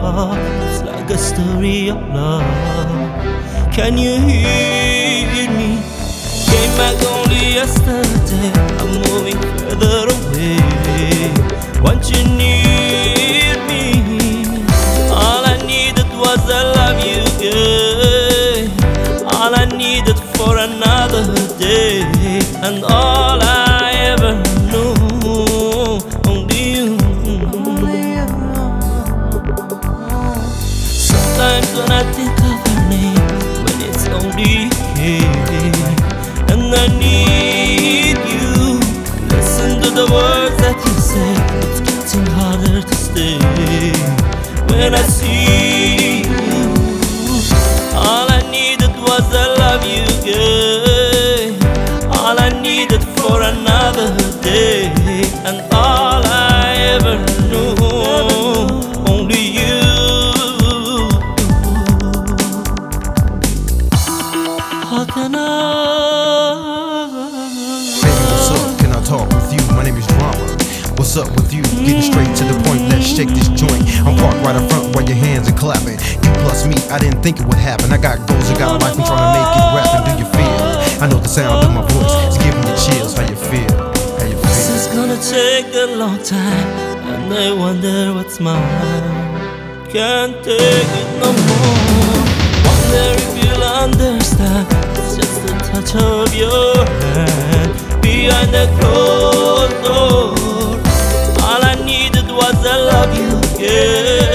heart. It's like a story of love. Can you hear me? Came back only yesterday. I'm moving further away. Once you need me, all I needed was I love you, girl. All I needed for another day, and all I ever knew, only you. Sometimes when I think of her name, when it's only you, and I need you. Listen to the words that you say. It's getting harder to stay when I see you. All I needed was I love you, girl. All I needed for another day, and all I ever knew, only you. How can Baby, what's up? Can I talk with you? My name is Drama. What's up with you? Getting straight to the point, let's shake this joint. I'm parked right up front while your hands are clapping. You plus me, I didn't think it would happen. I got goals, I got a life, I'm trying to make it rapping. Do you feel? I know the sound of my voice, it's giving me chills. How you feel? How you feel? This is gonna take a long time, and I wonder what's mine. Can't take it no more. Wonder if you'll understand. It's just the touch of your hand behind the closed door. All I needed was I love you, yeah.